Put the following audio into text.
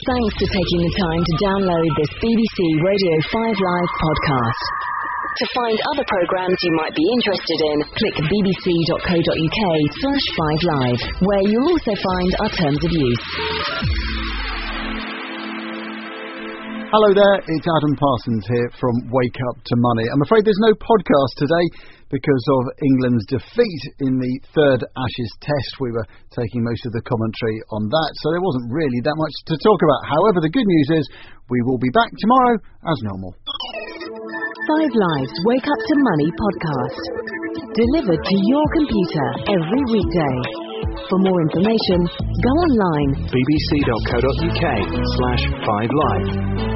Thanks for taking the time to download this BBC Radio 5 Live podcast. To find other programmes you might be interested in, click bbc.co.uk/5live, where you'll also find our terms of use. Hello there, it's Adam Parsons here from Wake Up to Money. I'm afraid there's no podcast today because of England's defeat in the third Ashes Test. We were taking most of the commentary on that, so there wasn't really that much to talk about. However, the good news is we will be back tomorrow as normal. 5 Live's Wake Up to Money podcast, delivered to your computer every weekday. For more information, go online bbc.co.uk/5live.